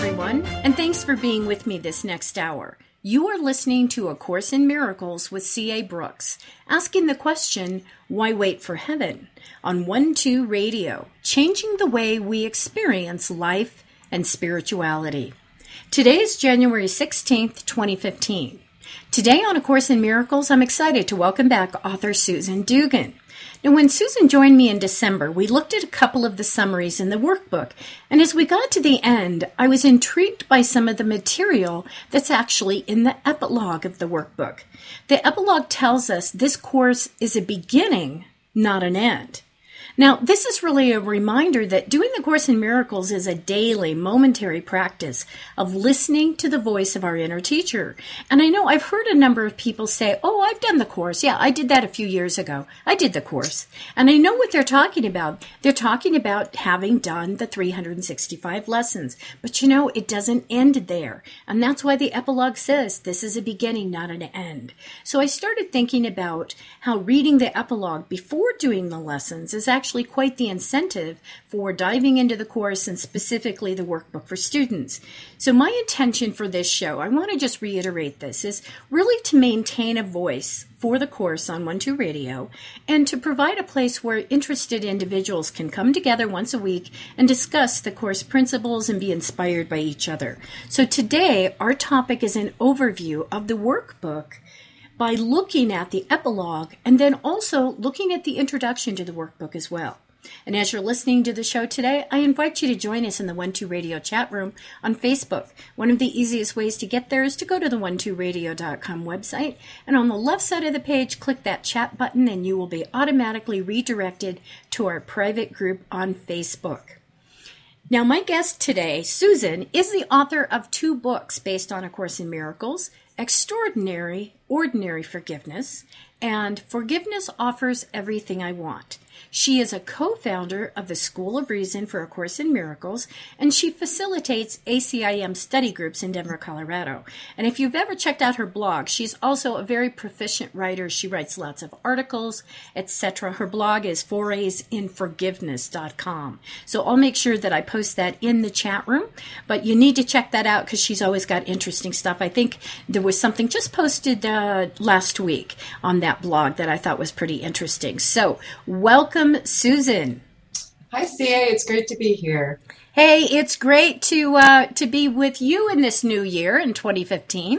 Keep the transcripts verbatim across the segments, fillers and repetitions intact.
everyone, and thanks for being with me this next hour. You are listening to A Course in Miracles with C A. Brooks, asking the question, why wait for heaven? On one two Radio, changing the way we experience life and spirituality. Today is January sixteenth, twenty fifteen. Today on A Course in Miracles, I'm excited to welcome back author Susan Dugan. Now, when Susan joined me in December, we looked at a couple of the summaries in the workbook, and as we got to the end, I was intrigued by some of the material that's actually in the epilogue of the workbook. The epilogue tells us this course is a beginning, not an end. Now, this is really a reminder that doing the Course in Miracles is a daily, momentary practice of listening to the voice of our inner teacher. And I know I've heard a number of people say, oh, I've done the course. Yeah, I did that a few years ago. I did the course. And I know what they're talking about. They're talking about having done the three hundred sixty-five lessons. But you know, it doesn't end there. And that's why the epilogue says this is a beginning, not an end. So I started thinking about how reading the epilogue before doing the lessons is actually actually quite the incentive for diving into the course and specifically the workbook for students. So my intention for this show, I want to just reiterate this, is really to maintain a voice for the course on one two Radio and to provide a place where interested individuals can come together once a week and discuss the course principles and be inspired by each other. So today, our topic is an overview of the workbook by looking at the epilogue and then also looking at the introduction to the workbook as well. And as you're listening to the show today, I invite you to join us in the one two Radio chat room on Facebook. One of the easiest ways to get there is to go to the one two radio dot com website, and on the left side of the page, click that chat button, and you will be automatically redirected to our private group on Facebook. Now, my guest today, Susan, is the author of two books based on A Course in Miracles, Extraordinary, Ordinary Forgiveness, and Forgiveness Offers Everything I Want. She is a co-founder of the School of Reason for A Course in Miracles, and she facilitates A C I M study groups in Denver, Colorado. And if you've ever checked out her blog, she's also a very proficient writer. She writes lots of articles, et cetera. Her blog is forays in forgiveness dot com. So I'll make sure that I post that in the chat room, but you need to check that out because she's always got interesting stuff. I think there was something just posted uh, last week on that blog that I thought was pretty interesting. So welcome, Susan. Hi, C A. It's great to be here. Hey, it's great to uh, to be with you in this new year in twenty fifteen.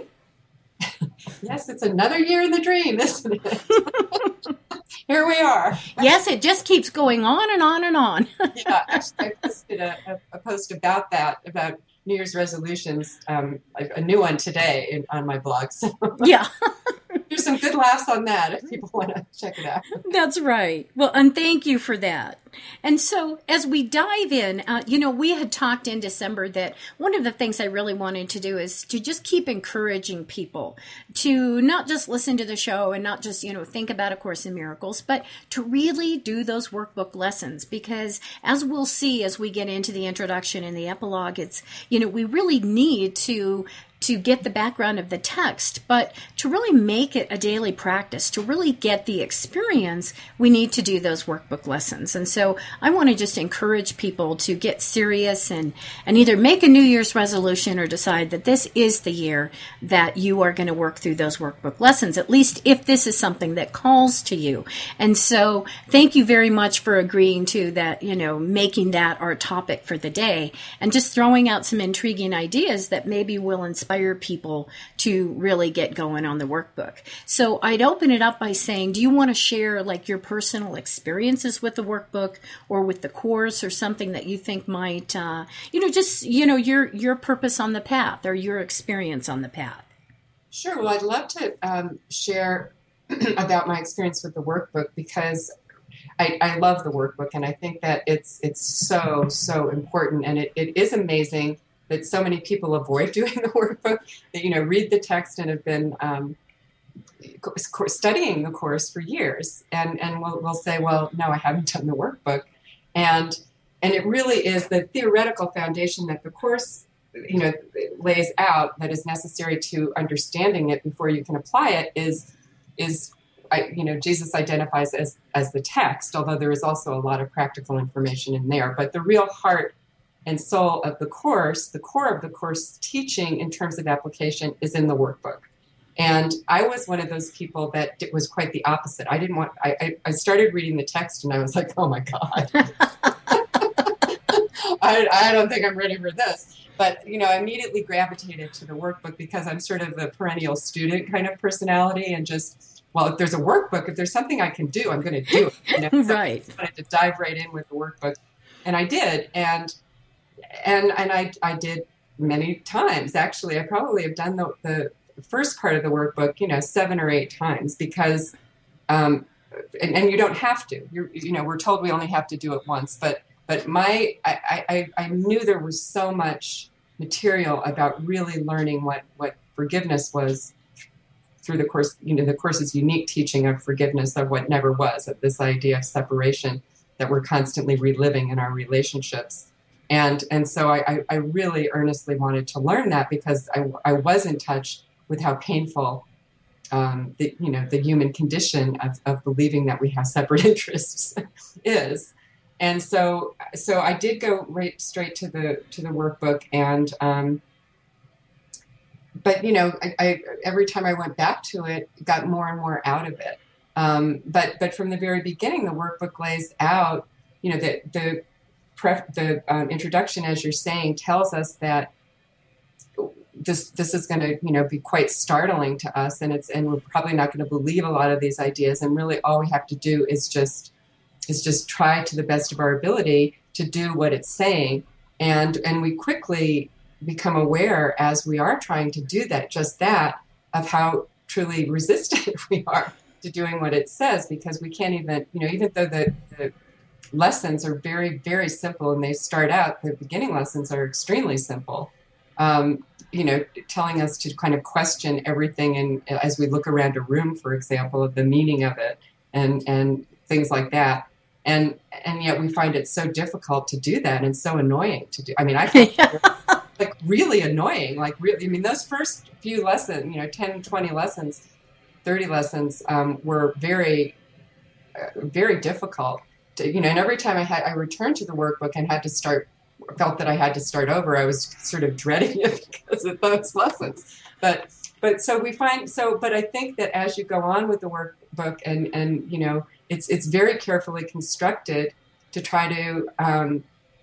Yes, it's another year in the dream, isn't it? Here we are. Yes, it just keeps going on and on and on. Yeah, actually, I posted a, a, a post about that, about New Year's resolutions, um, a, a new one today in, on my blog. So. Yeah. There's some good laughs on that if people want to check it out. That's right. Well, and thank you for that. And so as we dive in, uh, you know, we had talked in December that one of the things I really wanted to do is to just keep encouraging people to not just listen to the show and not just, you know, think about A Course in Miracles, but to really do those workbook lessons. Because as we'll see as we get into the introduction and the epilogue, it's, you know, we really need to to get the background of the text, but to really make it a daily practice, to really get the experience, we need to do those workbook lessons. And so I want to just encourage people to get serious and, and either make a New Year's resolution or decide that this is the year that you are going to work through those workbook lessons, at least if this is something that calls to you. And so thank you very much for agreeing to that, you know, making that our topic for the day and just throwing out some intriguing ideas that maybe will inspire inspire people to really get going on the workbook. So I'd open it up by saying, do you want to share like your personal experiences with the workbook or with the course or something that you think might, uh, you know, just, you know, your, your purpose on the path or your experience on the path? Sure. Well, I'd love to um, share about my experience with the workbook because I, I love the workbook and I think that it's it's so, so important. And it, it is amazing that so many people avoid doing the workbook, that, you know, read the text and have been um, studying the course for years. And, and we'll, we'll say, well, no, I haven't done the workbook. And, and it really is the theoretical foundation that the course, you know, lays out that is necessary to understanding it before you can apply it is, is I, you know, Jesus identifies as, as the text, although there is also a lot of practical information in there. But the real heart and soul of the Course, the core of the Course teaching in terms of application is in the workbook. And I was one of those people that it was quite the opposite. I didn't want, I, I, I started reading the text and I was like, oh my God, I, I don't think I'm ready for this. But, you know, I immediately gravitated to the workbook because I'm sort of the perennial student kind of personality and just, well, if there's a workbook, if there's something I can do, I'm going to do it. You know? So right. I wanted to dive right in with the workbook. And I did. And, and, and I, I did many times, actually. I probably have done the, the first part of the workbook, you know, seven or eight times because, um, and, and you don't have to, you're, you know, we're told we only have to do it once, but, but my, I, I, I knew there was so much material about really learning what, what forgiveness was through the Course, you know, the Course's unique teaching of forgiveness of what never was, of this idea of separation that we're constantly reliving in our relationships. And, and so I, I really earnestly wanted to learn that because I, I was in touch with how painful um, the, you know, the human condition of, of believing that we have separate interests is. And so, so I did go right straight to the, to the workbook and, um, but, you know, I, I, every time I went back to it, got more and more out of it. Um, but, but from the very beginning, the workbook lays out, you know, the, the, pref- the um, introduction, as you're saying, tells us that this, this is going to, you know, be quite startling to us. And it's, and we're probably not going to believe a lot of these ideas. And really all we have to do is just, is just try to the best of our ability to do what it's saying. And, and we quickly become aware as we are trying to do that, just that, of how truly resistant we are to doing what it says, because we can't even, you know, even though the, the lessons are very, very simple and they start out, the beginning lessons are extremely simple, um, you know, telling us to kind of question everything. And as we look around a room, for example, of the meaning of it and, and things like that. And, and yet we find it so difficult to do that and so annoying to do. I mean, I felt like really annoying, like really, I mean, those first few lessons, you know, ten, twenty lessons, thirty lessons, um, were very, uh, very difficult to, you know, and every time I had, I returned to the workbook and had to start, felt that I had to start over, I was sort of dreading it because of those lessons. But, but so we find, so, but I think that as you go on with the workbook and, and, you know, it's, it's very carefully constructed to try to, um,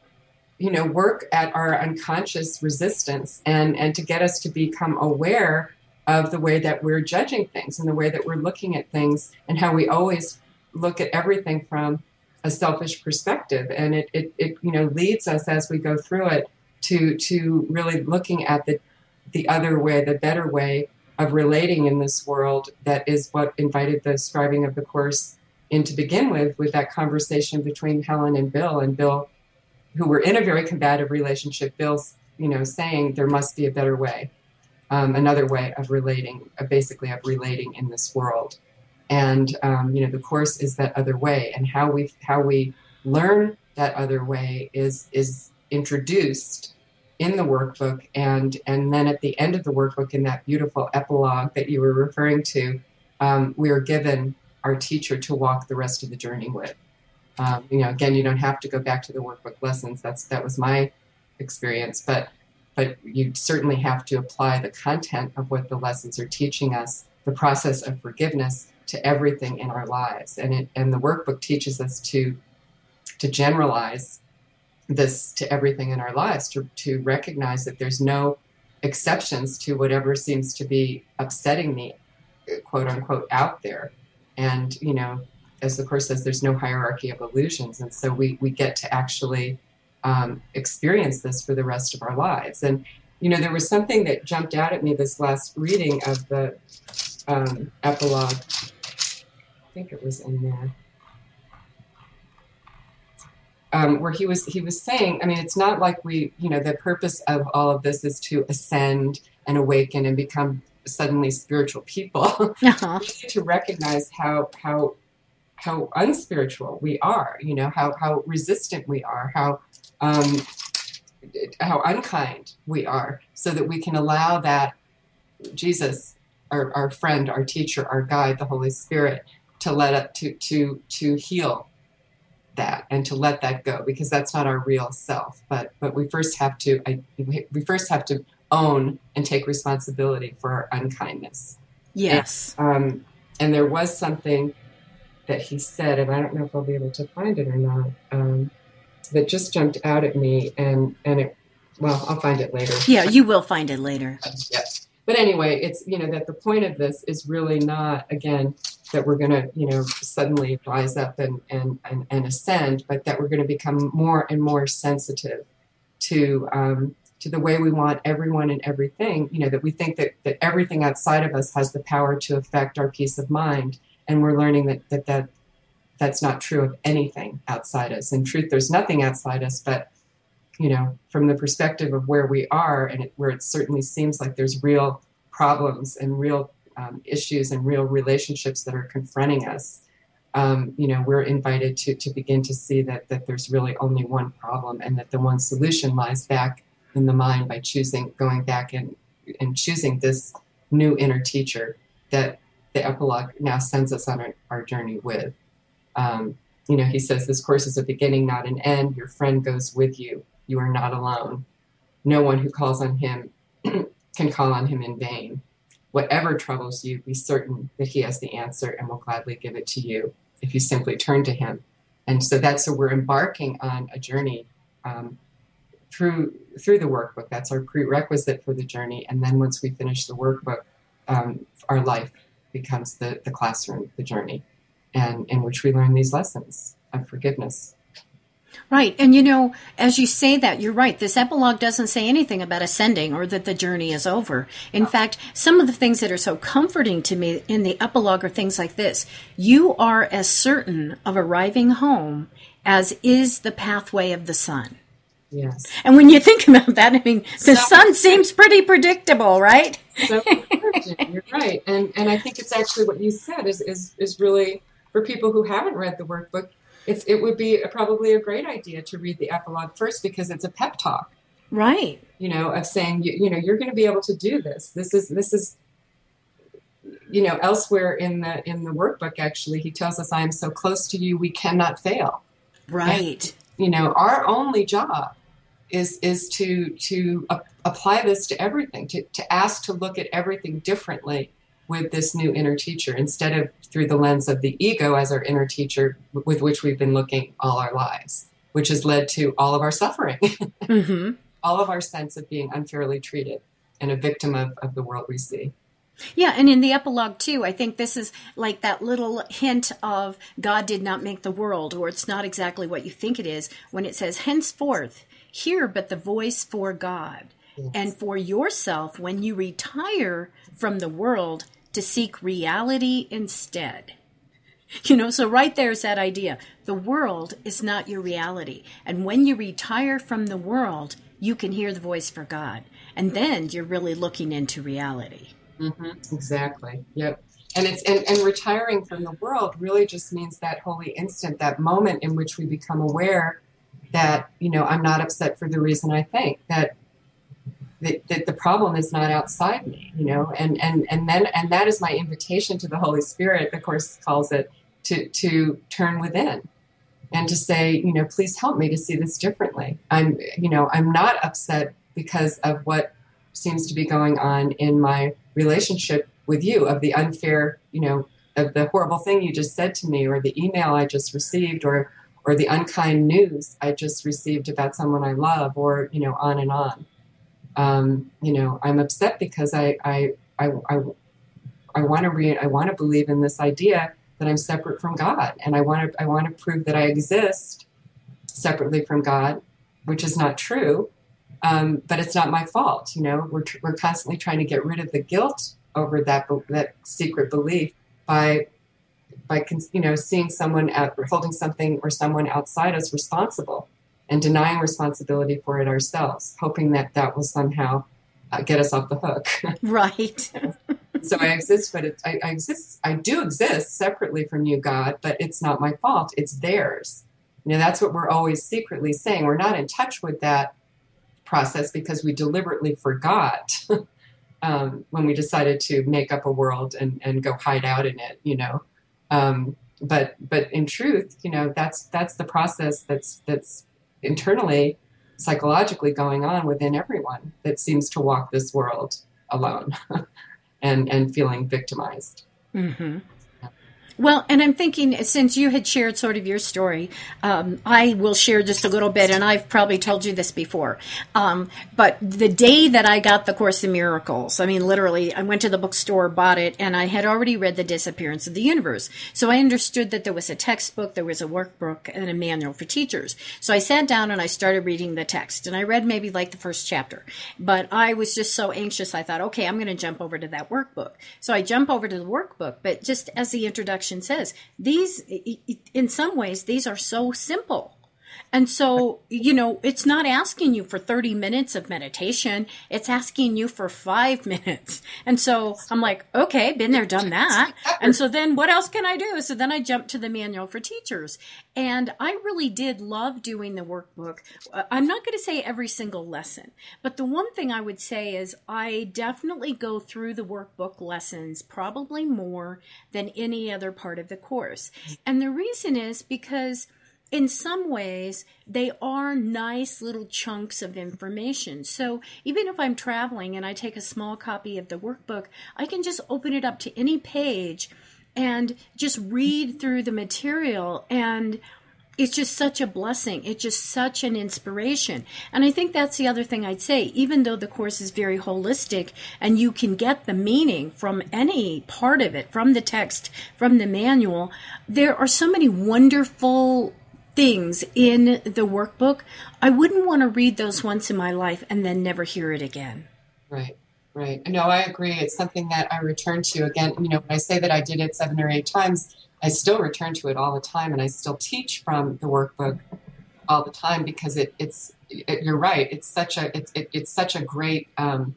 you know, work at our unconscious resistance and, and to get us to become aware of the way that we're judging things and the way that we're looking at things and how we always look at everything from a selfish perspective. And it, it, it you know, leads us as we go through it to, to really looking at the, the other way, the better way of relating in this world. That is what invited the scribing of the Course in to begin with, with that conversation between Helen and Bill, and Bill, who were in a very combative relationship, Bill's, you know, saying there must be a better way, um, another way of relating, uh, basically of relating in this world. And, um, you know, the Course is that other way, and how we, how we learn that other way is, is introduced in the workbook. And, and then at the end of the workbook, in that beautiful epilogue that you were referring to, um, we are given our teacher to walk the rest of the journey with. Um, you know, again, you don't have to go back to the workbook lessons. That's, that was my experience, but, but you certainly have to apply the content of what the lessons are teaching us, the process of forgiveness, to everything in our lives. And it, and the workbook teaches us to, to generalize this to everything in our lives, to, to recognize that there's no exceptions to whatever seems to be upsetting me, quote unquote, out there. And, you know, as the Course says, there's no hierarchy of illusions. And so we, we get to actually um, experience this for the rest of our lives. And, you know, there was something that jumped out at me this last reading of the um, epilogue. I think it was in there. Um, where he was, he was saying, I mean, it's not like we, you know, the purpose of all of this is to ascend and awaken and become suddenly spiritual people. Uh-huh. We need to recognize how, how, how unspiritual we are, you know, how, how resistant we are, how, um, how unkind we are, so that we can allow that Jesus, our, our friend, our teacher, our guide, the Holy Spirit, to let up, to, to, to heal that and to let that go, because that's not our real self. But but we first have to I, we first have to own and take responsibility for our unkindness. Yes. And, um, and there was something that he said, and I don't know if I'll be able to find it or not, um, that just jumped out at me, and and it, well, I'll find it later. Yeah, you will find it later. Yes. But anyway, it's, you know, that the point of this is really not, again, that we're going to, you know, suddenly rise up and, and, and, and ascend, but that we're going to become more and more sensitive to um, to the way we want everyone and everything, you know, that we think that, that everything outside of us has the power to affect our peace of mind. And we're learning that, that, that that's not true of anything outside us. In truth, there's nothing outside us, but, you know, from the perspective of where we are, and it, where it certainly seems like there's real problems and real um, issues and real relationships that are confronting us, um, you know, we're invited to to begin to see that that there's really only one problem, and that the one solution lies back in the mind by choosing, going back and, and choosing this new inner teacher that the epilogue now sends us on our, our journey with. Um, you know, he says, this course is a beginning, not an end. Your friend goes with you. You are not alone. No one who calls on him can call on him in vain. Whatever troubles you, be certain that he has the answer and will gladly give it to you if you simply turn to him. And so that's, so we're embarking on a journey um, through through the workbook. That's our prerequisite for the journey. And then once we finish the workbook, um, our life becomes the, the classroom, the journey, and in which we learn these lessons of forgiveness. Right. And, you know, as you say that, you're right. This epilogue doesn't say anything about ascending or that the journey is over. In fact, some of the things that are so comforting to me in the epilogue are things like this. You are as certain of arriving home as is the pathway of the sun. Yes. And when you think about that, I mean, the So- sun seems pretty predictable, right? So encouraging. You're right. And and I think it's actually what you said is, is, is really, for people who haven't read the workbook, It's, it would be a, probably a great idea to read the epilogue first, because it's a pep talk, Right. you know, of saying, you, you know, you're going to be able to do this. This is, this is, you know, elsewhere in the, in the workbook, actually, he tells us, I am so close to you, we cannot fail. Right. And, you know, our only job is, is to, to uh, apply this to everything, to, to ask to look at everything differently with this new inner teacher, instead of through the lens of the ego as our inner teacher with which we've been looking all our lives, which has led to all of our suffering, Mm-hmm. all of our sense of being unfairly treated and a victim of, of the world we see. Yeah, and in the epilogue, too, I think this is like that little hint of God did not make the world, or it's not exactly what you think it is, when it says, henceforth, hear but the voice for God, Yes. and for yourself when you retire from the world to seek reality instead. You know, so right there's that idea. The world is not your reality. And when you retire from the world, you can hear the voice for God. And then you're really looking into reality. Mm-hmm. Exactly. Yep. And it's and, and retiring from the world really just means that holy instant, that moment in which we become aware that, you know, I'm not upset for the reason I think, that that, that the problem is not outside me, you know, and, and, and then, and that is my invitation to the Holy Spirit, the Course calls it, to, to turn within and to say, you know, please help me to see this differently. I'm, you know, I'm not upset because of what seems to be going on in my relationship with you, of the unfair, you know, of the horrible thing you just said to me, or the email I just received, or, or the unkind news I just received about someone I love, or, you know, on and on. Um, you know, I'm upset because I, I, I, I, I want to re- I want to believe in this idea that I'm separate from God, and I want to, I want to prove that I exist separately from God, which is not true. Um, but it's not my fault. You know, we're tr- we're constantly trying to get rid of the guilt over that be- that secret belief by by con- you know seeing someone out, or holding something or someone outside us responsible, and denying responsibility for it ourselves, hoping that that will somehow uh, get us off the hook. Right. So I exist, but it's, I, I exist. I do exist separately from you, God, but it's not my fault. It's theirs. You know, that's what we're always secretly saying. We're not in touch with that process because we deliberately forgot um, when we decided to make up a world and, and go hide out in it, you know. Um, but but in truth, you know, that's that's the process that's that's internally, psychologically going on within everyone that seems to walk this world alone and and feeling victimized. Mm-hmm. Well, and I'm thinking, since you had shared sort of your story, um, I will share just a little bit, and I've probably told you this before. Um, but the day that I got the Course in Miracles, I mean, literally, I went to the bookstore, bought it, and I had already read The Disappearance of the Universe. So I understood that there was a textbook, there was a workbook, and a manual for teachers. So I sat down and I started reading the text, and I read maybe like the first chapter. But I was just so anxious, I thought, okay, I'm going to jump over to that workbook. So I jump over to the workbook, but just as the introduction says, these, in some ways, these are so simple. And so, you know, it's not asking you for thirty minutes of meditation. It's asking you for five minutes. And so I'm like, okay, been there, done that. And so then what else can I do? So then I jumped to the manual for teachers. And I really did love doing the workbook. I'm not going to say every single lesson, but the one thing I would say is I definitely go through the workbook lessons probably more than any other part of the course. And the reason is because in some ways, they are nice little chunks of information. So even if I'm traveling and I take a small copy of the workbook, I can just open it up to any page and just read through the material. And it's just such a blessing. It's just such an inspiration. And I think that's the other thing I'd say. Even though the course is very holistic and you can get the meaning from any part of it, from the text, from the manual, there are so many wonderful things in the workbook. I wouldn't want to read those once in my life and then never hear it again. Right, right. No, I agree. It's something that I return to again. You know, when I say that I did it seven or eight times, I still return to it all the time, and I still teach from the workbook all the time because it, it's. It, you're right. It's such a. It's it, it's such a great um,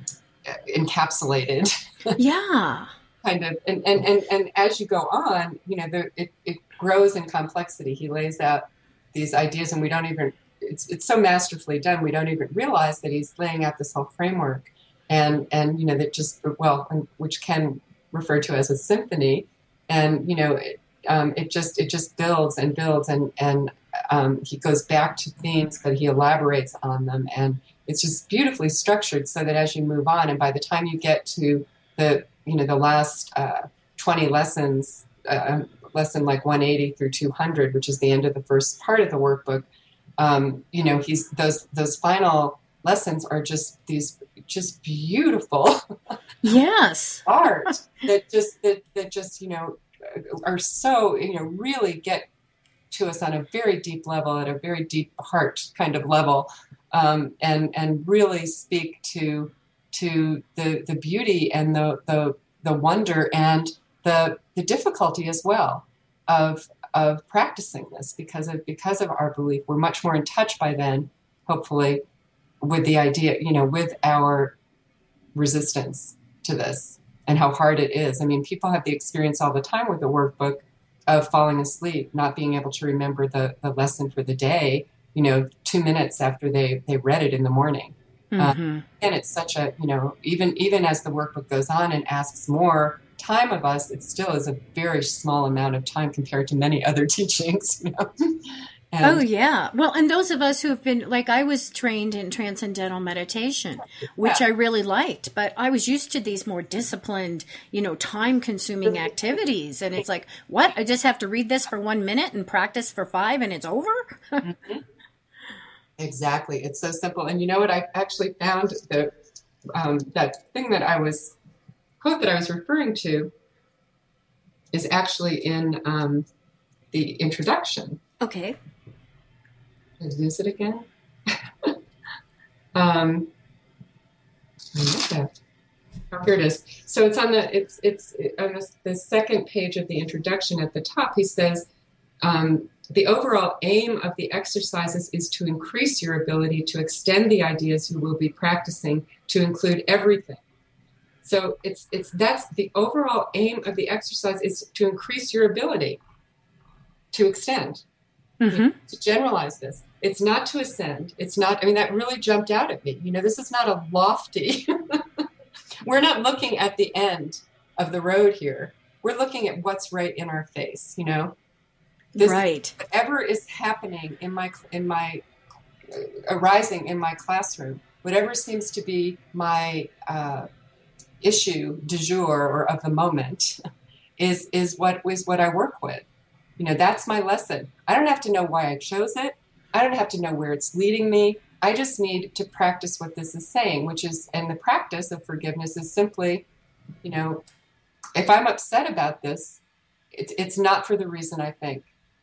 encapsulated. Yeah. kind of, and, and, and, and as you go on, you know, there, it, it grows in complexity. He lays out these ideas, and we don't even, it's it's so masterfully done, we don't even realize that he's laying out this whole framework, and, and you know, that just, well, which Ken referred to as a symphony, and, you know, it, um, it just, it just builds and builds, and, and um, he goes back to themes, but he elaborates on them, and it's just beautifully structured so that as you move on, and by the time you get to the, you know, the last uh, twenty lessons, uh, lesson like one eighty through two hundred, which is the end of the first part of the workbook, um, you know, he's those those final lessons are just these just beautiful yes art that just that that just you know are so you know really get to us on a very deep level, at a very deep heart kind of level, um, and and really speak to to the the beauty and the the the wonder and the the difficulty as well of of practicing this, because of because of our belief. We're much more in touch by then, hopefully, with the idea, you know, with our resistance to this and how hard it is. I mean, people have the experience all the time with the workbook of falling asleep, not being able to remember the, the lesson for the day, you know, two minutes after they, they read it in the morning. Mm-hmm. Um, and it's such a, you know, even even as the workbook goes on and asks more time of us, it still is a very small amount of time compared to many other teachings, you know. And, oh, yeah. Well, and those of us who have been, like I was trained in transcendental meditation, which yeah. I really liked, but I was used to these more disciplined, you know, time-consuming activities. And it's like, what? I just have to read this for one minute and practice for five and it's over? Mm-hmm. Exactly. It's so simple. And you know what? I actually found the um, that thing that I was, quote that I was referring to is actually in um, the introduction. Okay. Did I lose it again? um, I missed that. Oh, here it is. So it's on the it's it's on the, the second page of the introduction at the top. He says, um, the overall aim of the exercises is to increase your ability to extend the ideas you will be practicing to include everything. So it's it's that's the overall aim of the exercise, is to increase your ability to extend. Mm-hmm. To generalize this. It's not to ascend. It's not, I mean, that really jumped out at me. You know, this is not a lofty, we're not looking at the end of the road here. We're we're looking at what's right in our face, you know? This, right. Whatever is happening in my, in my, uh, arising in my classroom, whatever seems to be my uh, issue du jour or of the moment is, is what is what I work with. You know, that's my lesson. I don't have to know why I chose it. I don't have to know where it's leading me. I just need to practice what this is saying, which is, and the practice of forgiveness is simply, you know, if I'm upset about this, it's it's not for the reason I think.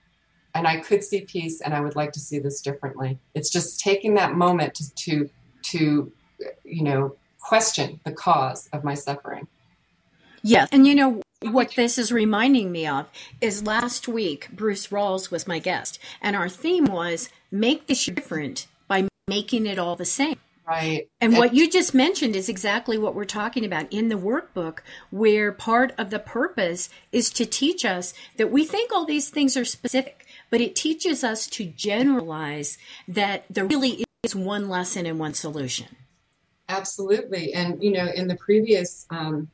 And I could see peace, and I would like to see this differently. It's just taking that moment to, to, to you know, question the cause of my suffering. Yes. And you know, what this is reminding me of is last week, Bruce Rawls was my guest, and our theme was make this different by making it all the same. Right. And what you just mentioned is exactly what we're talking about in the workbook, where part of the purpose is to teach us that we think all these things are specific, but it teaches us to generalize that there really is one lesson and one solution. Absolutely. And, you know, in the previous um,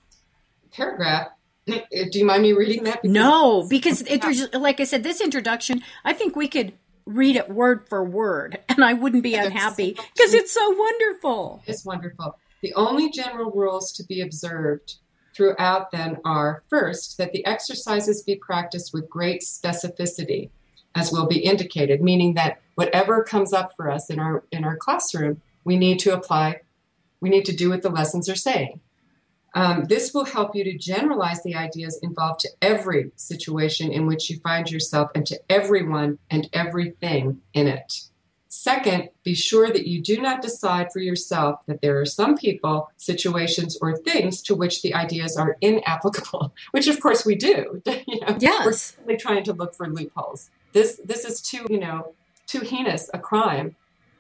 paragraph, do you mind me reading that? Because no, because it, like I said, this introduction, I think we could read it word for word and I wouldn't be unhappy because it's so wonderful. It's wonderful. The only general rules to be observed throughout then are, first, that the exercises be practiced with great specificity, as will be indicated, meaning that whatever comes up for us in our in our classroom, we need to apply, we need to do what the lessons are saying. Um, this will help you to generalize the ideas involved to every situation in which you find yourself and to everyone and everything in it. Second, be sure that you do not decide for yourself that there are some people, situations, or things to which the ideas are inapplicable, which of course we do. You know, yes. We're simply trying to look for loopholes. This this is too, you know, too heinous a crime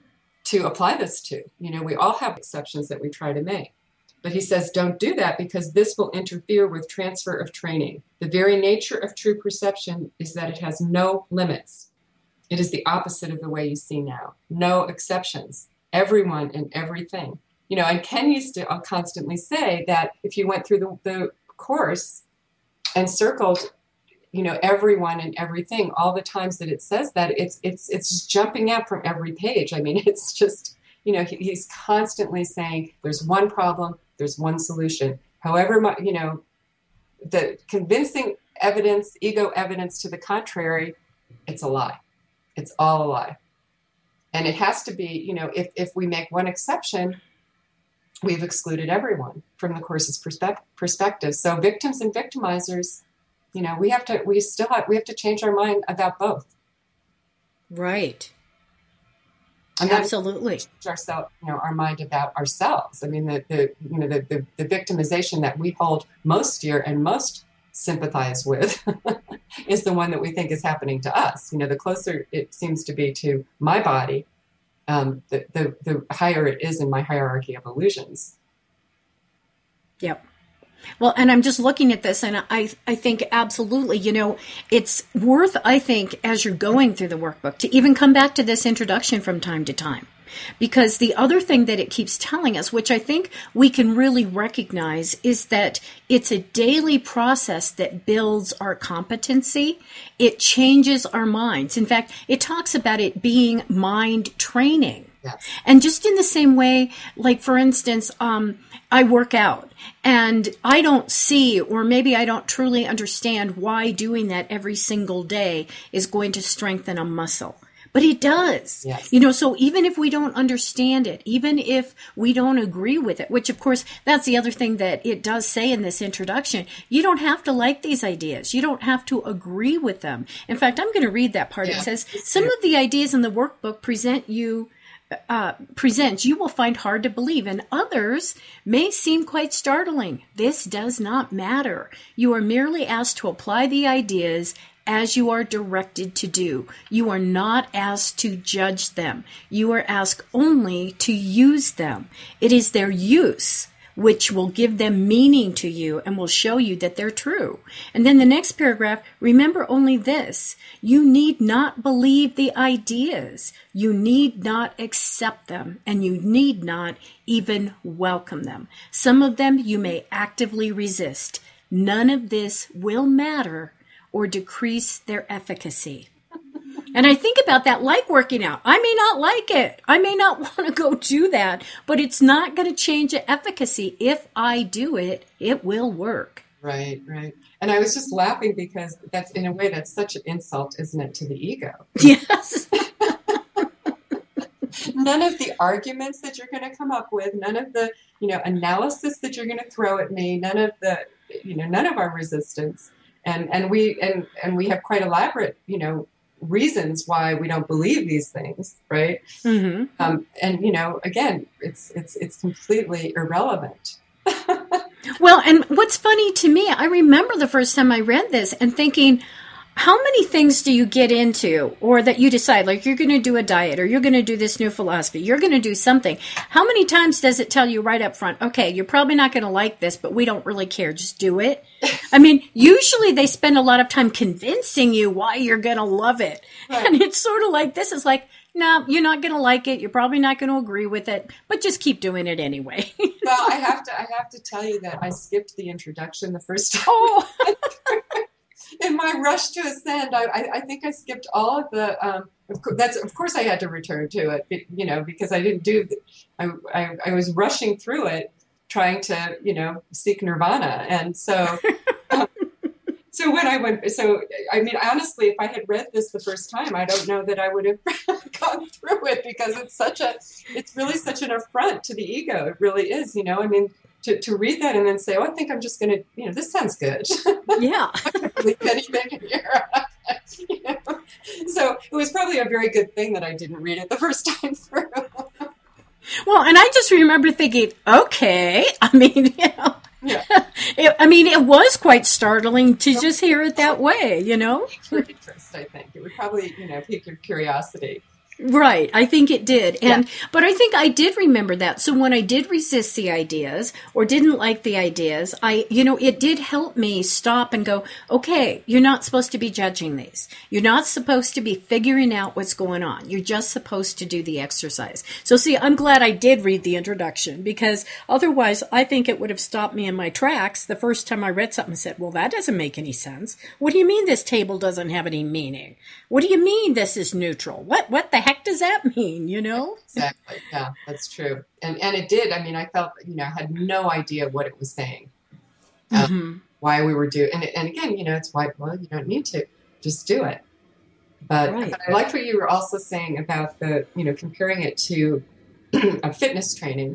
to apply this to. You know, we all have exceptions that we try to make. But he says, don't do that because this will interfere with transfer of training. The very nature of true perception is that it has no limits. It is the opposite of the way you see now. No exceptions. Everyone and everything. You know, and Ken used to constantly say that if you went through the, the course and circled, you know, everyone and everything, all the times that it says that, it's it's it's just jumping out from every page. I mean, it's just, you know, he, he's constantly saying there's one problem, there's one solution. However, you know, the convincing evidence, ego evidence to the contrary, it's a lie. It's all a lie. And it has to be, you know, if, if we make one exception, we've excluded everyone from the course's perspe- perspective. So victims and victimizers, you know, we have to, we still have, we have to change our mind about both. Right. And absolutely. Ourselves, you know, our mind about ourselves. I mean, the, the you know the, the, the victimization that we hold most dear and most sympathize with is the one that we think is happening to us. You know, the closer it seems to be to my body, um, the, the the higher it is in my hierarchy of illusions. Yep. Well, and I'm just looking at this, and I I think absolutely, you know, it's worth, I think, as you're going through the workbook, to even come back to this introduction from time to time. Because the other thing that it keeps telling us, which I think we can really recognize, is that it's a daily process that builds our competency. It changes our minds. In fact, it talks about it being mind training. Yes. And just in the same way, like, for instance, um, I work out and I don't see, or maybe I don't truly understand why doing that every single day is going to strengthen a muscle. But it does. Yes. You know, so even if we don't understand it, even if we don't agree with it, which of course, that's the other thing that it does say in this introduction, you don't have to like these ideas. You don't have to agree with them. In fact, I'm going to read that part. Yeah. It says, some of the ideas in the workbook present you Uh, presents you will find hard to believe, and others may seem quite startling. This does not matter. You are merely asked to apply the ideas as you are directed to do. You are not asked to judge them. You are asked only to use them. It is their use which will give them meaning to you and will show you that they're true. And then the next paragraph, remember only this: you need not believe the ideas. You need not accept them, and you need not even welcome them. Some of them you may actively resist. none of this will matter or decrease their efficacy. And I think about that like working out. I may not like it. I may not want to go do that, but it's not going to change the efficacy. If I do it, it will work. Right, right. And I was just laughing because that's, in a way, that's such an insult, isn't it, to the ego? Yes. None of the arguments that you're going to come up with, none of the, you know, analysis that you're going to throw at me, none of the, you know, none of our resistance. And, and we, and, and we have quite elaborate, you know, reasons why we don't believe these things, right? Mm-hmm. Um, and you know, again, it's it's it's completely irrelevant. Well, and what's funny to me, I remember the first time I read this and thinking, how many things do you get into, or that you decide, like you're going to do a diet, or you're going to do this new philosophy, you're going to do something. How many times does it tell you right up front, okay, you're probably not going to like this, but we don't really care, just do it? I mean, usually they spend a lot of time convincing you why you're going to love it. Right. And it's sort of like, this is like, no, you're not going to like it. You're probably not going to agree with it, but just keep doing it anyway. Well, I have to, I have to tell you that I skipped the introduction the first time. Oh. In my rush to ascend, I, I, I think I skipped all of the. Um, of course, that's of course I had to return to it, you know, because I didn't do. The, I, I I was rushing through it, trying to, you know, seek nirvana, and so. um, so when I went, so I mean, honestly, if I had read this the first time, I don't know that I would have gone through it, because it's such a, it's really such an affront to the ego. It really is, you know. I mean. To, to read that and then say, oh, I think I'm just going to, you know, this sounds good. Yeah. I don't believe anything in here. You know? So it was probably a very good thing that I didn't read it the first time through. Well, and I just remember thinking, okay, I mean, you know, yeah. it, I mean, it was quite startling to just hear it that way, you know? Your interest, I think. It would probably, you know, pique your curiosity. Right. I think it did. And, yeah. but I think I did remember that. So when I did resist the ideas or didn't like the ideas, I, you know, it did help me stop and go, okay, you're not supposed to be judging these. You're not supposed to be figuring out what's going on. You're just supposed to do the exercise. So see, I'm glad I did read the introduction, because otherwise I think it would have stopped me in my tracks the first time I read something and said, well, that doesn't make any sense. What do you mean this table doesn't have any meaning? What do you mean this is neutral? What, what the heck does that mean, you know? Exactly. Yeah, that's true. And and it did. I mean, I felt, you know, I had no idea what it was saying, um, mm-hmm. why we were doing. And, and again, you know, it's why, well, you don't need to, just do it. But, right. but I liked what you were also saying about the, you know, comparing it to a fitness training,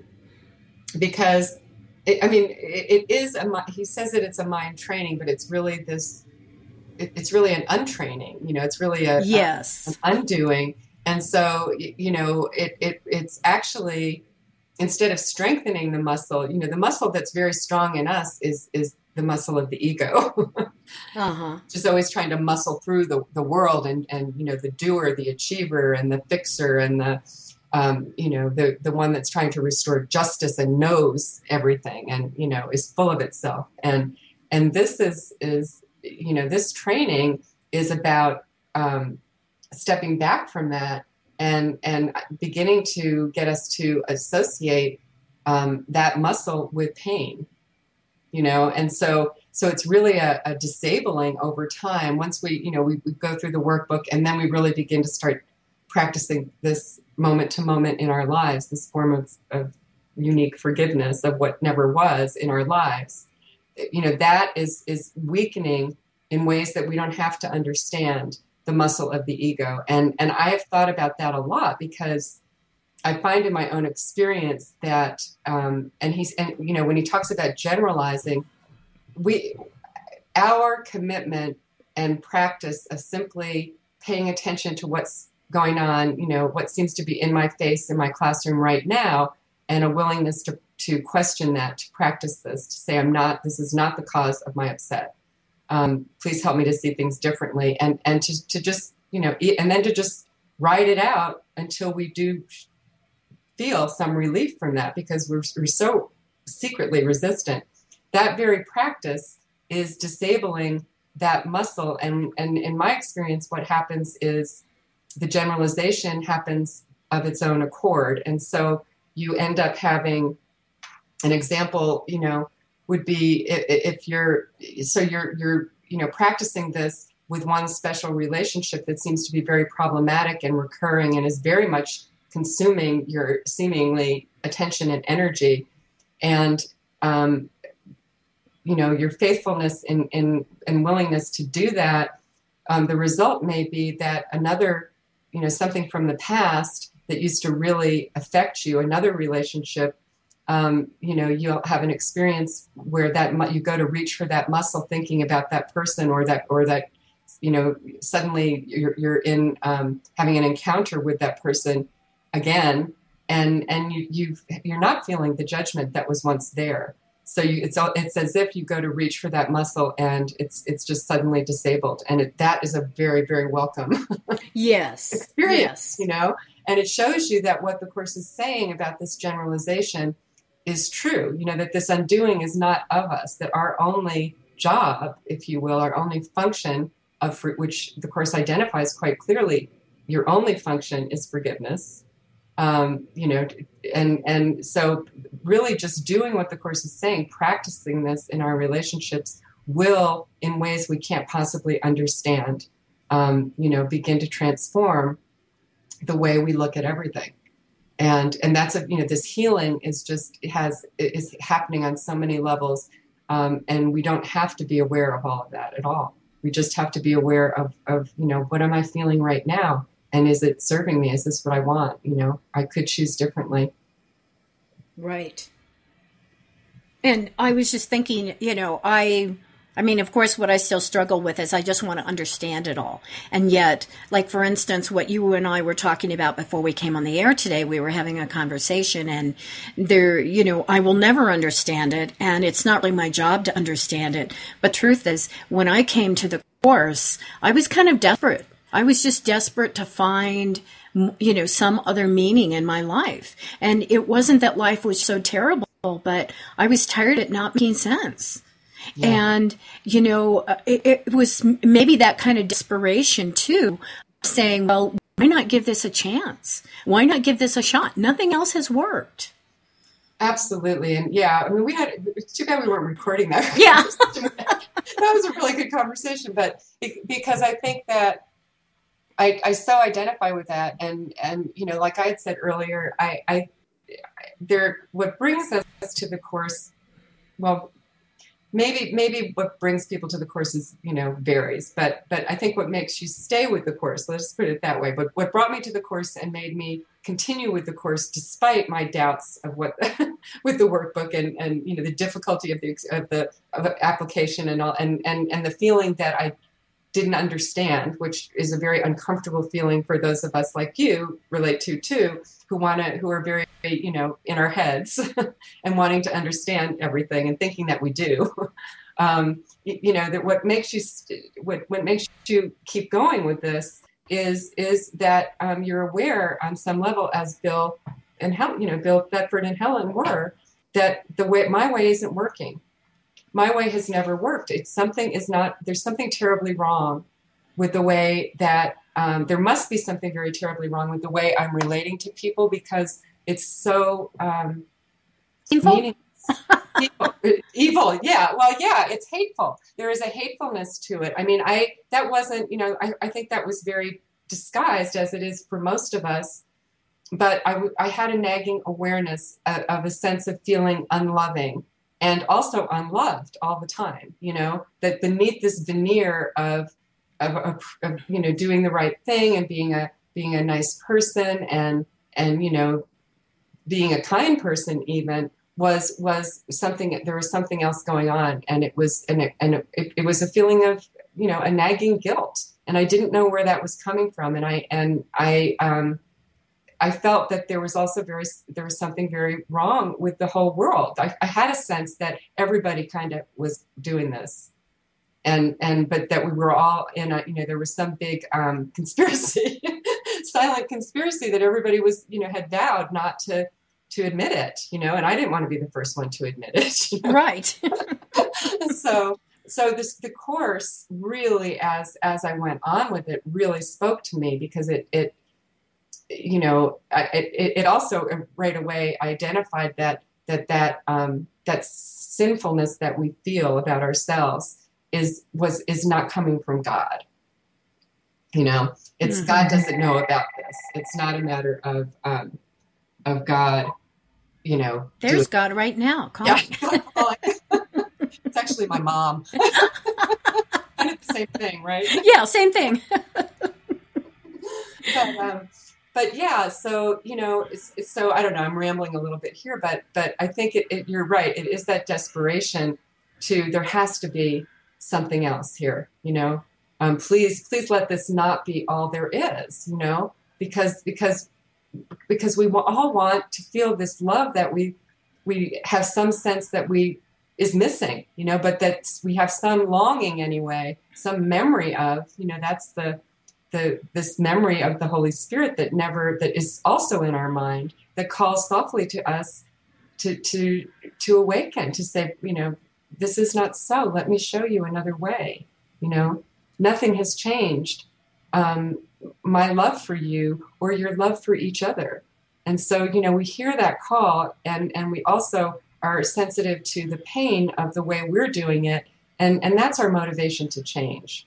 because, it, I mean, it, it is, a, he says that it's a mind training, but it's really this, it, it's really an untraining, you know, it's really a, yes. a, an undoing. And so, you know, it, it it's actually, instead of strengthening the muscle, you know, the muscle that's very strong in us is is the muscle of the ego. uh-huh. Just always trying to muscle through the, the world, and, and, you know, the doer, the achiever, and the fixer, and the, um, you know, the, the one that's trying to restore justice and knows everything and, you know, is full of itself. And and this is, is you know, this training is about um, stepping back from that and and beginning to get us to associate um, that muscle with pain, you know, and so so it's really a, a disabling over time. Once we, you know, we, we go through the workbook, and then we really begin to start practicing this moment to moment in our lives, this form of, of unique forgiveness of what never was in our lives. You know, that is is weakening in ways that we don't have to understand the muscle of the ego. And and I have thought about that a lot, because I find in my own experience that, um, and he's, and you know, when he talks about generalizing, we, our commitment and practice of simply paying attention to what's going on, you know, what seems to be in my face in my classroom right now, and a willingness to, to question that, to practice this, to say, I'm not, this is not the cause of my upset. Um, please help me to see things differently, and, and to, to just, you know, and then to just ride it out until we do feel some relief from that, because we're, we're so secretly resistant. That very practice is disabling that muscle. And, and in my experience, what happens is the generalization happens of its own accord. And so you end up having an example, you know, would be if, if you're, so you're, you're, you know, practicing this with one special relationship that seems to be very problematic and recurring and is very much consuming your seemingly attention and energy. And, um, you know, your faithfulness and in, in, in willingness to do that, um, the result may be that another, you know, something from the past that used to really affect you, another relationship, um, you know, you'll have an experience where that mu- you go to reach for that muscle thinking about that person or that, or that, you know, suddenly you're, you're in um, having an encounter with that person again, and and you you've, you're not feeling the judgment that was once there. So you, it's it's as if you go to reach for that muscle and it's it's just suddenly disabled, and it, that is a very very welcome yes experience, yes. you know. And it shows you that what the Course is saying about this generalization is true. You know, that this undoing is not of us. That our only job, if you will, our only function of for, which the Course identifies quite clearly, your only function is forgiveness. Um, you know, and and so really just doing what the Course is saying, practicing this in our relationships will, in ways we can't possibly understand, um, you know, begin to transform the way we look at everything. And and that's a, you know, this healing is just has is happening on so many levels, um, and we don't have to be aware of all of that at all. We just have to be aware of of you know, what am I feeling right now? And is it serving me? Is this what I want? You know, I could choose differently. Right. And I was just thinking, you know, I, I mean, of course, what I still struggle with is I just want to understand it all. And yet, like, for instance, what you and I were talking about before we came on the air today, we were having a conversation, and there, you know, I will never understand it. And it's not really my job to understand it. But truth is, when I came to the Course, I was kind of desperate. I was just desperate to find, you know, some other meaning in my life. And it wasn't that life was so terrible, but I was tired of it not making sense. Yeah. And, you know, it, it was maybe that kind of desperation too, saying, well, why not give this a chance? Why not give this a shot? Nothing else has worked. Absolutely. And yeah, I mean, we had, it's too bad we weren't recording that. Yeah. That was a really good conversation, but it, because I think that I, I so identify with that, and, and you know, like I had said earlier, I, I there what brings us to the Course, well, maybe maybe what brings people to the Course is, you know, varies, but but I think what makes you stay with the Course, let's put it that way. But what brought me to the Course and made me continue with the Course despite my doubts of what with the workbook and and you know, the difficulty of the of the of the application and all, and and and the feeling that I didn't understand, which is a very uncomfortable feeling for those of us like you relate to too, who want to, who are very, you know, in our heads and wanting to understand everything and thinking that we do. Um, you, you know, that what makes you, what, what makes you keep going with this is, is that um, you're aware on some level, as Bill and Helen, you know, Bill Thetford and Helen were, that the way, my way isn't working. My way has never worked. It's something is not, there's something terribly wrong with the way that, um, there must be something very terribly wrong with the way I'm relating to people, because it's so um, evil. evil. Evil, yeah. Well, yeah, it's hateful. There is a hatefulness to it. I mean, I, that wasn't, you know, I, I think that was very disguised, as it is for most of us. But I, I had a nagging awareness of, of a sense of feeling unloving. And also unloved all the time, you know, that beneath this veneer of, of, of, of, you know, doing the right thing and being a being a nice person and and you know, being a kind person even was was something. There was something else going on, and it was and it, and it, it was a feeling of, you know, a nagging guilt, and I didn't know where that was coming from, and I and I. Um, I felt that there was also very, there was something very wrong with the whole world. I, I had a sense that everybody kind of was doing this, and and but that we were all in a, you know, there was some big um, conspiracy, silent conspiracy that everybody was, you know, had vowed not to to admit it, you know, and I didn't want to be the first one to admit it, you know? Right. so so this the Course really, as as I went on with it, really spoke to me, because it it. You know, it, it also right away identified that that that um, that sinfulness that we feel about ourselves is was is not coming from God. You know, it's mm-hmm. God doesn't know about this. It's not a matter of um, of God. You know, there's doing... God right now. Calling. Yeah, it's actually my mom. And it's the same thing, right? Yeah, same thing. but, um, but yeah, so you know, it's, it's, so I don't know. I'm rambling a little bit here, but but I think it, it, you're right. It is that desperation to there has to be something else here. You know, um, please please let this not be all there is. You know, because because. because we all want to feel this love that we we have some sense that we is missing, you know, but that we have some longing anyway, some memory of, you know, that's the the this memory of the Holy Spirit that never that is also in our mind that calls softly to us to to to awaken, to say, you know, this is not so. Let me show you another way. You know, nothing has changed. Um, my love for you or your love for each other. And so, you know, we hear that call and, and we also are sensitive to the pain of the way we're doing it. And, and that's our motivation to change,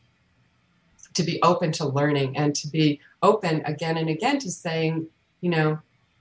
to be open to learning and to be open again and again to saying, you know,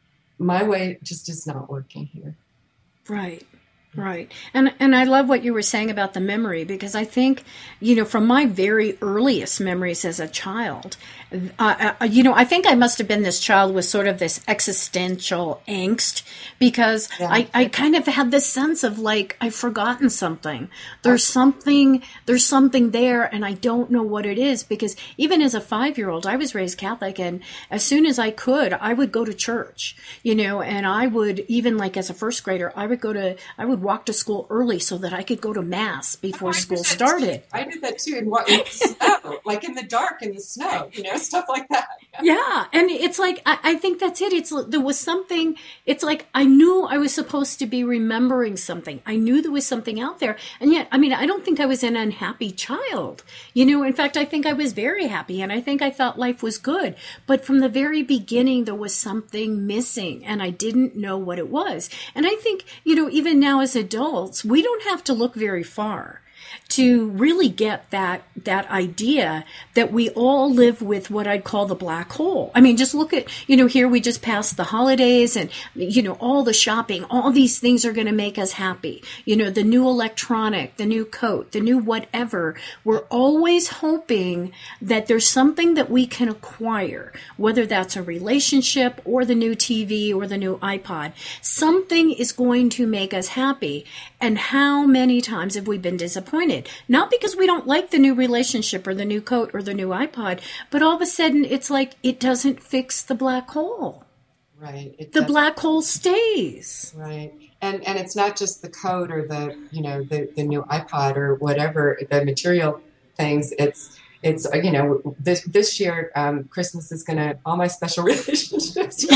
my way just is not working here. Right. Right. And and I love what you were saying about the memory, because I think, you know, from my very earliest memories as a child, uh, uh, you know, I think I must have been this child with sort of this existential angst, because yeah. I, I kind of had this sense of like, I've forgotten something. There's something, there's something there and I don't know what it is, because even as a five-year-old, I was raised Catholic, and as soon as I could, I would go to church, you know, and I would, even like as a first grader, I would go to, I would walk to school early so that I could go to mass before oh, school started. Too. I did that too, in, what, in the snow, like in the dark in the snow, you know, stuff like that. Yeah, yeah. And it's like, I, I think that's it. It's there was something, it's like I knew I was supposed to be remembering something. I knew there was something out there. And yet, I mean, I don't think I was an unhappy child. You know, in fact, I think I was very happy, and I think I thought life was good. But from the very beginning, there was something missing, and I didn't know what it was. And I think, you know, even now as adults, we don't have to look very far to really get that that idea that we all live with what I'd call the black hole. I mean, just look at, you know, here we just passed the holidays, and, you know, all the shopping, all these things are going to make us happy. You know, the new electronic, the new coat, the new whatever. We're always hoping that there's something that we can acquire, whether that's a relationship or the new T V or the new iPod. Something is going to make us happy. And how many times have we been disappointed? Not because we don't like the new relationship or the new coat or the new iPod, but all of a sudden it's like it doesn't fix the black hole. Right. It the doesn't. Black hole stays. Right. And and it's not just the coat or the, you know, the, the new iPod or whatever, the material things. It's it's you know, this this year um, Christmas is going to, all my special relationships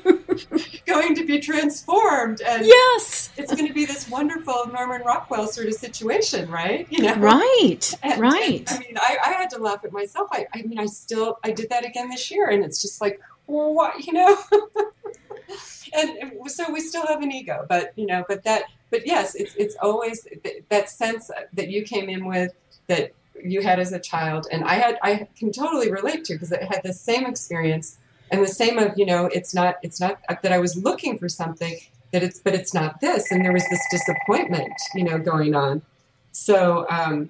going to be transformed, and yes, it's going to be this wonderful Norman Rockwell sort of situation, right? You know, right, and, right. And, I mean, I, I had to laugh at myself. I, I mean, I still, I did that again this year, and it's just like, well, what, you know? And so we still have an ego, but you know, but that, but yes, it's it's always that sense that you came in with, that you had as a child, and I had, I can totally relate to, because I had the same experience. And the same of, you know, it's not, it's not that I was looking for something, that it's, but it's not this. And there was this disappointment, you know, going on. So, um,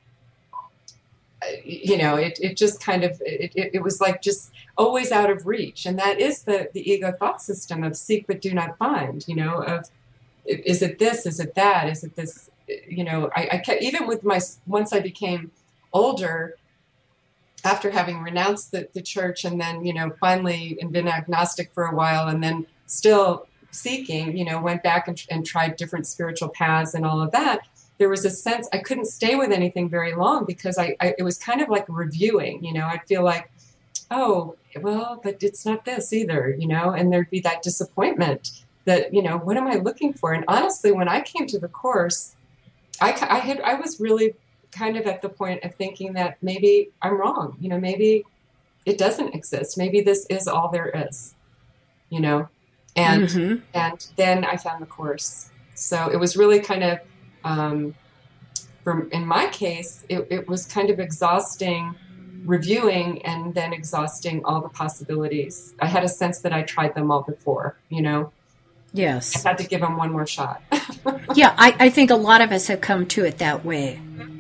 you know, it, it just kind of, it, it, it was like just always out of reach. And that is the, the ego thought system of seek but do not find, you know, of, is it this, is it that, is it this, you know, I, I kept, even with my, once I became older, after having renounced the, the church, and then, you know, finally and been agnostic for a while, and then still seeking, you know, went back and, and tried different spiritual paths and all of that, there was a sense I couldn't stay with anything very long, because I, I it was kind of like reviewing, you know, I'd feel like, oh, well, but it's not this either, you know, and there'd be that disappointment that, you know, what am I looking for? And honestly, when I came to the Course, I, I had, I was really kind of at the point of thinking that maybe I'm wrong. You know, maybe it doesn't exist. Maybe this is all there is, you know? And, Mm-hmm. and then I found the Course. So it was really kind of, um, for, in my case, it, it was kind of exhausting reviewing and then exhausting all the possibilities. I had a sense that I tried them all before, you know. I Yes. had to give them one more shot. Yeah, I, I think a lot of us have come to it that way.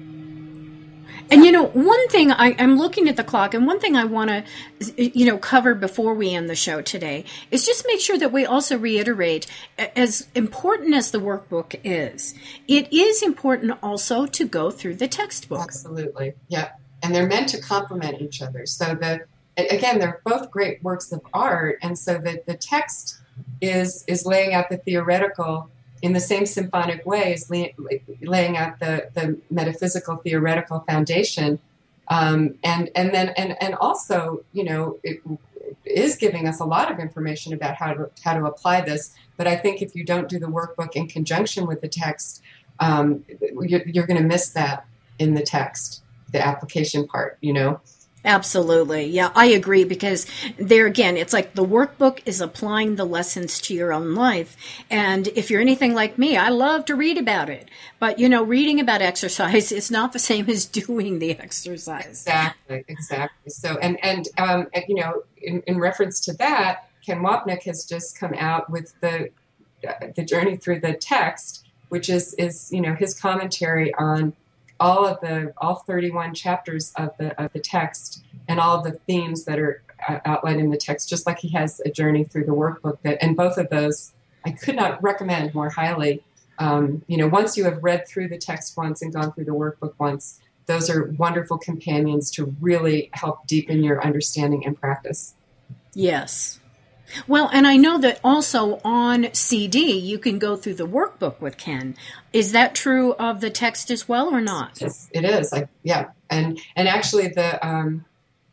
And, you know, one thing I, I'm looking at the clock, and one thing I want to, you know, cover before we end the show today is just make sure that we also reiterate, as important as the workbook is, it is important also to go through the textbook. Absolutely. Yeah. And they're meant to complement each other. So the, again, they're both great works of art. And so the, the text is, is laying out the theoretical in the same symphonic way as lay, laying out the, the metaphysical theoretical foundation. Um, and, and then, and, and also, you know, it is giving us a lot of information about how to, how to apply this. But I think if you don't do the workbook in conjunction with the text, um, you're, you're going to miss that in the text, the application part, you know? Absolutely. Yeah, I agree, because there again, it's like the workbook is applying the lessons to your own life. And if you're anything like me, I love to read about it. But, you know, reading about exercise is not the same as doing the exercise. Exactly, exactly. So, and, and, um, and you know, in, in reference to that, Ken Wapnick has just come out with the, uh, the Journey Through the Text, which is, is, you know, his commentary on all of the all thirty-one chapters of the of the text and all of the themes that are uh, outlined in the text, just like he has a journey through the workbook. That and both of those I could not recommend more highly. Um, you know, once you have read through the text once and gone through the workbook once, those are wonderful companions to really help deepen your understanding and practice. Yes. Well, and I know that also on C D, you can go through the workbook with Ken. Is that true of the text as well or not? Yes, it is. Like, yeah. And, and actually the, um,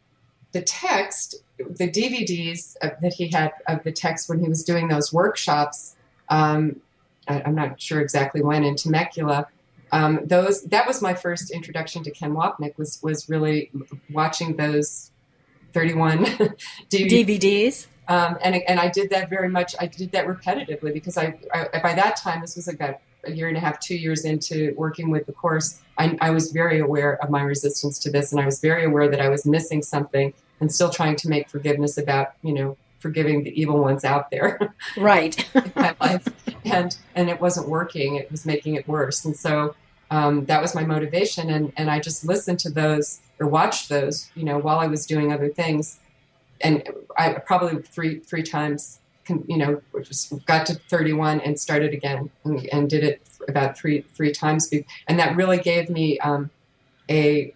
the text, the D V Ds that he had of the text when he was doing those workshops, um, I, I'm not sure exactly when, in Temecula, um, those, that was my first introduction to Ken Wapnick, was, was really watching those thirty-one D V Ds. D V Ds? Um, and and I did that very much. I did that repetitively because I, I by that time, this was about a year and a half, two years into working with the Course. I, I was very aware of my resistance to this, and I was very aware that I was missing something, and still trying to make forgiveness about, you know, forgiving the evil ones out there, right, in my life, and and it wasn't working. It was making it worse, and so um, that was my motivation. And and I just listened to those or watched those, you know, while I was doing other things. And I probably three three times, you know, just got to thirty-one and started again and, and did it about three three times. And that really gave me um, a,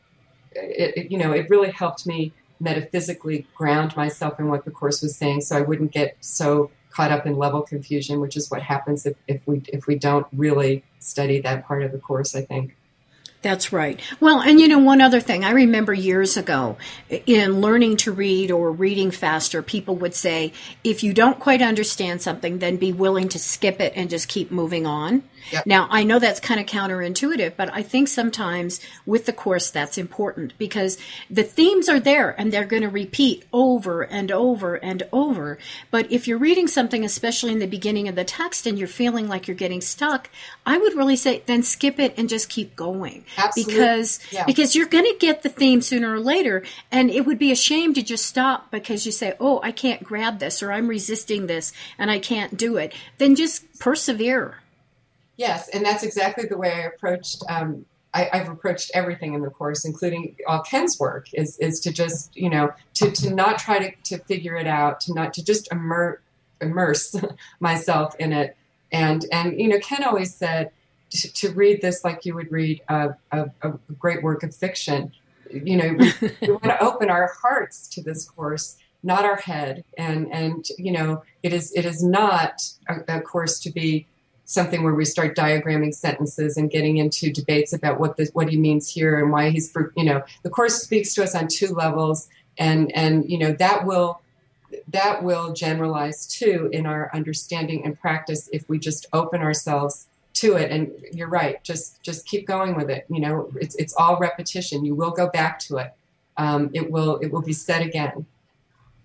it, it, you know, it really helped me metaphysically ground myself in what the Course was saying, so I wouldn't get so caught up in level confusion, which is what happens if, if we if we don't really study that part of the Course, I think. That's right. Well, and you know, one other thing, I remember years ago in learning to read or reading faster, people would say, if you don't quite understand something, then be willing to skip it and just keep moving on. Yep. Now, I know that's kind of counterintuitive, but I think sometimes with the Course that's important because the themes are there and they're going to repeat over and over and over. But if you're reading something, especially in the beginning of the text, and you're feeling like you're getting stuck, I would really say then skip it and just keep going. Absolutely. Because yeah. because you're going to get the theme sooner or later, and it would be a shame to just stop because you say, oh, I can't grab this, or I'm resisting this and I can't do it. Then just persevere. Yes, and that's exactly the way I approached. Um, I, I've approached everything in the Course, including all Ken's work. Is is to just you know to, to not try to, to figure it out, to not to just immer, immerse myself in it. And and you know Ken always said to, to read this like you would read a, a, a great work of fiction. You know we, we want to open our hearts to this Course, not our head. And and you know it is it is not a, a Course to be something where we start diagramming sentences and getting into debates about what this, what he means here and why he's, you know, the Course speaks to us on two levels, and and you know that will that will generalize too in our understanding and practice if we just open ourselves to it. And you're right, just just keep going with it. You know, it's it's all repetition. You will go back to it. Um, it will it will be said again.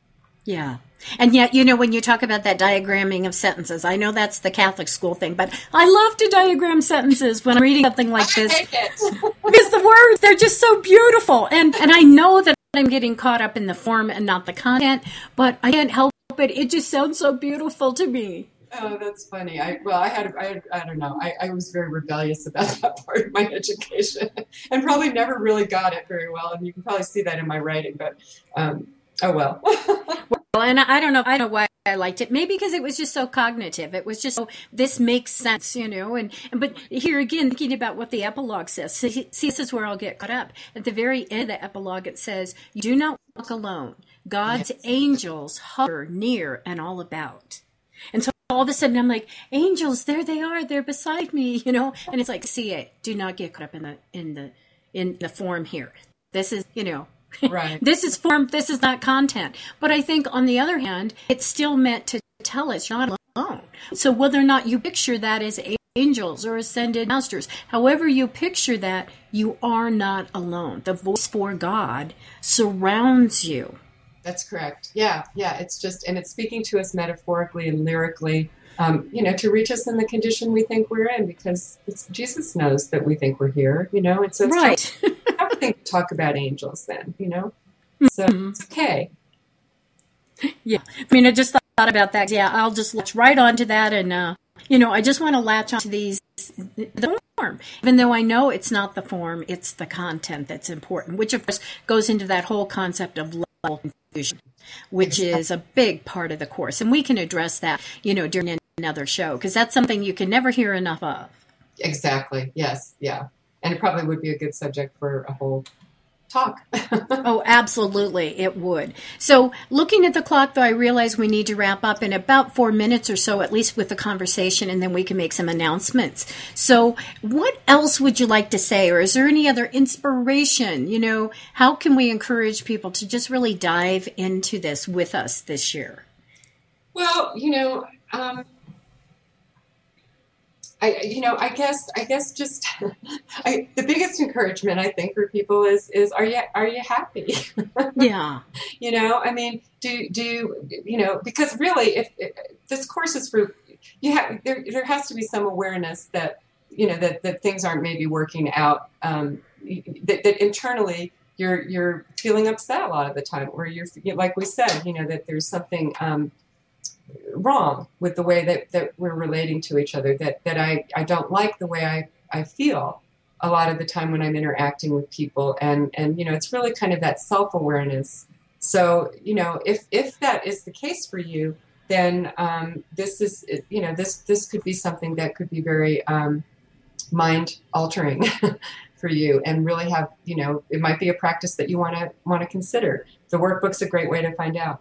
Yeah. And yet, you know, when you talk about that diagramming of sentences, I know that's the Catholic school thing, but I love to diagram sentences when I'm reading something like this. I hate it. Because the words, they're just so beautiful. And, and I know that I'm getting caught up in the form and not the content, but I can't help it. It just sounds so beautiful to me. Oh, that's funny. I well, I had, I, had, I don't know. I, I was very rebellious about that part of my education, and probably never really got it very well. And you can probably see that in my writing. But um, oh well. Well, and I don't know. I don't know why I liked it. Maybe because it was just so cognitive. It was just so, this makes sense, you know. And, and but here again, thinking about what the epilogue says. See, see, this is where I'll get caught up. At the very end of the epilogue, it says, "You do not walk alone. God's yes. angels hover near and all about." And so all of a sudden I'm like, angels, there they are, they're beside me, you know. And it's like, see it, do not get caught up in the in the in the form here. This is, you know, right. This is form, this is not content. But I think on the other hand, it's still meant to tell us you're not alone. So whether or not you picture that as angels or ascended masters, however you picture that, you are not alone. The voice for God surrounds you. That's correct. Yeah, yeah. It's just, and it's speaking to us metaphorically and lyrically, um, you know, to reach us in the condition we think we're in, because it's, Jesus knows that we think we're here, you know, and so it's right. I would think talk about angels then, you know, so Mm-hmm. it's okay. Yeah, I mean, I just thought about that. Yeah, I'll just latch right onto that, and uh, you know, I just want to latch onto these the form, even though I know it's not the form, it's the content that's important, which of course goes into that whole concept of level confusion, which exactly. is a big part of the course, and we can address that, you know, during another show, because that's something you can never hear enough of. Exactly. Yes. Yeah, and it probably would be a good subject for a whole talk. Oh, absolutely, it would. So looking at the clock, though, I realize we need to wrap up in about four minutes or so, at least with the conversation, and then we can make some announcements. So what else would you like to say, or is there any other inspiration? You know, how can we encourage people to just really dive into this with us this year? Well, you know, um, I, you know, I guess, I guess just I, the biggest encouragement I think for people is, is, are you, are you happy? Yeah. You know, I mean, do, do, you know, because really if, if this course is for, you have, there, there has to be some awareness that, you know, that, that things aren't maybe working out, um, that, that internally you're, you're feeling upset a lot of the time, or you're, like we said, you know, that there's something, um, wrong with the way that, that we're relating to each other, that, that I, I don't like the way I, I feel a lot of the time when I'm interacting with people. And, and, you know, it's really kind of that self-awareness. So, you know, if, if that is the case for you, then um, this is, you know, this, this could be something that could be very um, mind altering for you, and really have, you know, it might be a practice that you want to want to consider. The workbook's a great way to find out.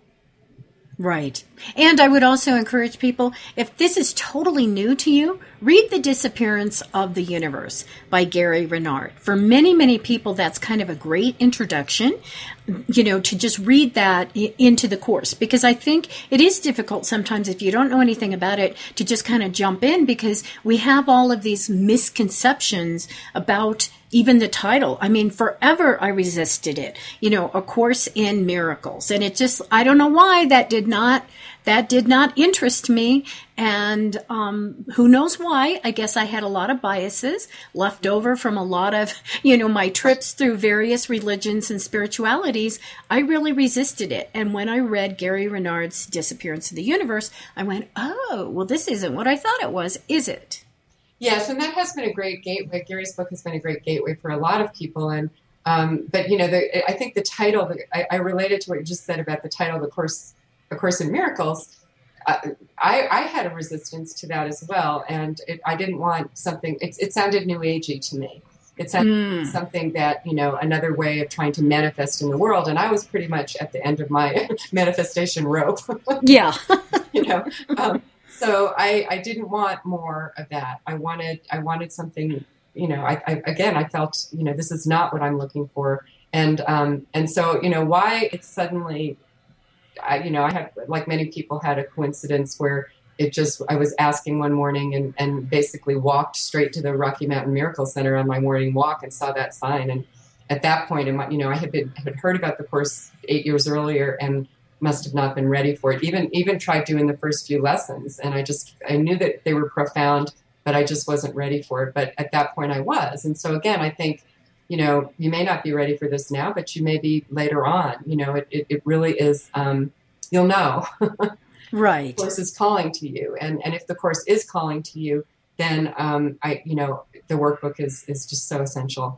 Right. And I would also encourage people, if this is totally new to you, read The Disappearance of the Universe by Gary Renard. For many, many people, that's kind of a great introduction, you know, to just read that into the course. Because I think it is difficult sometimes, if you don't know anything about it, to just kind of jump in, because we have all of these misconceptions about even the title. I mean, forever I resisted it, you know, A Course in Miracles. And it just, I don't know why that did not, that did not interest me. And um, who knows why? I guess I had a lot of biases left over from a lot of, you know, my trips through various religions and spiritualities. I really resisted it. And when I read Gary Renard's Disappearance of the Universe, I went, oh, well, this isn't what I thought it was, is it? Yes, and that has been a great gateway. Gary's book has been a great gateway for a lot of people. And um, but you know, the, I think the title, the, I, I related to what you just said about the title, the course, A Course in Miracles. Uh, I, I had a resistance to that as well, and it, I didn't want something. It, it sounded new agey to me. It sounded mm. something that, you know, another way of trying to manifest in the world. And I was pretty much at the end of my manifestation rope. Yeah, you know. Um, So I, I didn't want more of that. I wanted I wanted something, you know, I, I again, I felt, you know, this is not what I'm looking for. And um, and so, you know, why it's suddenly, I, you know, I had, like many people, had a coincidence where it just, I was asking one morning and, and basically walked straight to the Rocky Mountain Miracle Center on my morning walk and saw that sign. And at that point, in my, you know, I had been had heard about the course eight years earlier, and must have not been ready for it. Even even tried doing the first few lessons, and I just I knew that they were profound, but I just wasn't ready for it. But at that point, I was. And so again, I think, you know, you may not be ready for this now, but you may be later on. You know, it it, it really is. Um, you'll know. Right. The course is calling to you, and and if the course is calling to you, then um, I you know the workbook is is just so essential.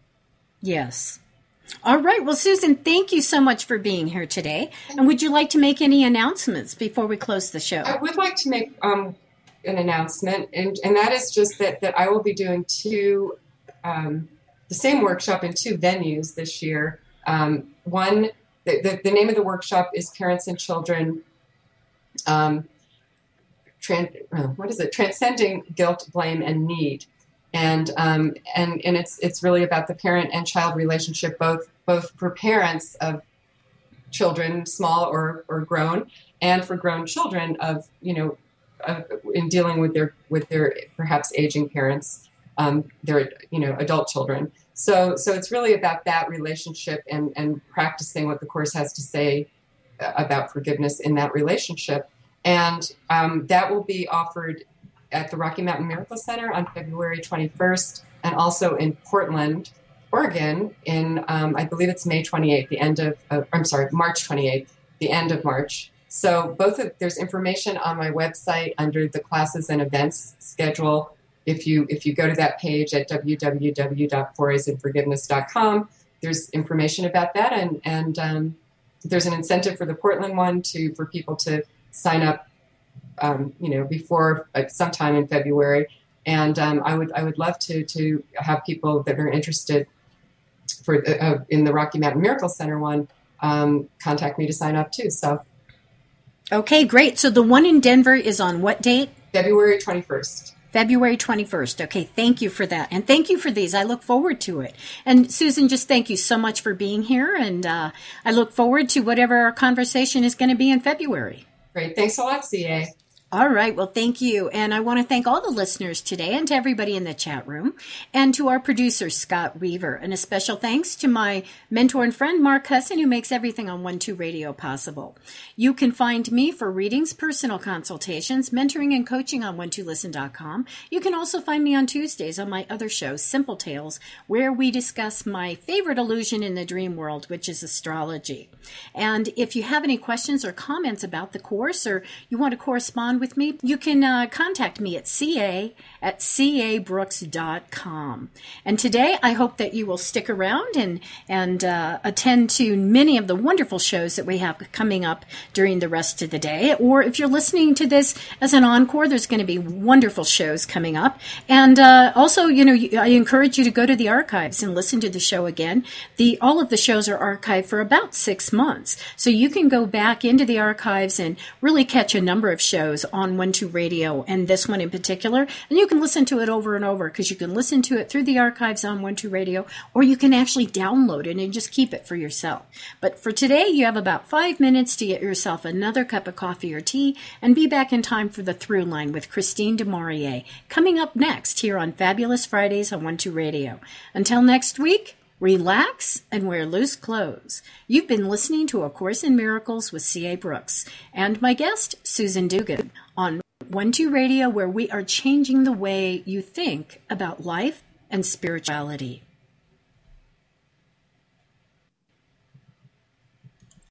Yes. All right. Well, Susan, thank you so much for being here today. And would you like to make any announcements before we close the show? I would like to make um, an announcement, and, and that is just that, that I will be doing two, um, the same workshop in two venues this year. Um, one, the, the, the name of the workshop is Parents and Children, um, trans, uh, what is it? Transcending Guilt, Blame, and Need. And um, and and it's it's really about the parent and child relationship, both both for parents of children, small or, or grown, and for grown children of you know uh, in dealing with their with their perhaps aging parents, um, their you know adult children. So so it's really about that relationship and and practicing what the Course has to say about forgiveness in that relationship, and um, that will be offered at the Rocky Mountain Miracle Center on February twenty-first, and also in Portland, Oregon, in um, I believe it's May twenty-eighth, the end of uh, I'm sorry, March twenty-eighth, the end of March. So both of, there's information on my website under the classes and events schedule. If you if you go to that page at w w w dot forays in forgiveness dot com, there's information about that, and and um, there's an incentive for the Portland one to for people to sign up. Um, you know, before uh, sometime in February, and um, I would I would love to to have people that are interested for the, uh, in the Rocky Mountain Miracle Center one um, contact me to sign up too. So, okay, great. So the one in Denver is on what date? February twenty-first. February twenty-first. Okay, thank you for that, and thank you for these. I look forward to it. And Susan, just thank you so much for being here, and uh, I look forward to whatever our conversation is going to be in February. Great, thanks a lot, C A. All right. Well, thank you. And I want to thank all the listeners today and to everybody in the chat room and to our producer, Scott Weaver. And a special thanks to my mentor and friend, Mark Husson, who makes everything on one two Radio possible. You can find me for readings, personal consultations, mentoring, and coaching on one two listen dot com. You can also find me on Tuesdays on my other show, Simple Tales, where we discuss my favorite illusion in the dream world, which is astrology. And if you have any questions or comments about the course, or you want to correspond with me, you can uh, contact me at ca at cabrooks dot com. And today, I hope that you will stick around and, and uh, attend to many of the wonderful shows that we have coming up during the rest of the day. Or if you're listening to this as an encore, there's going to be wonderful shows coming up. And uh, also, you know, I encourage you to go to the archives and listen to the show again. The all of the shows are archived for about six months. So you can go back into the archives and really catch a number of shows on one two Radio, and this one in particular. And you can listen to it over and over, because you can listen to it through the archives on one two Radio, or you can actually download it and just keep it for yourself. But for today, you have about five minutes to get yourself another cup of coffee or tea and be back in time for the Through Line with Christine DeMaurier, coming up next here on Fabulous Fridays on one two Radio. Until next week, relax and wear loose clothes. You've been listening to A Course in Miracles with C A. Brooks and my guest, Susan Dugan, on one two Radio, where we are changing the way you think about life and spirituality.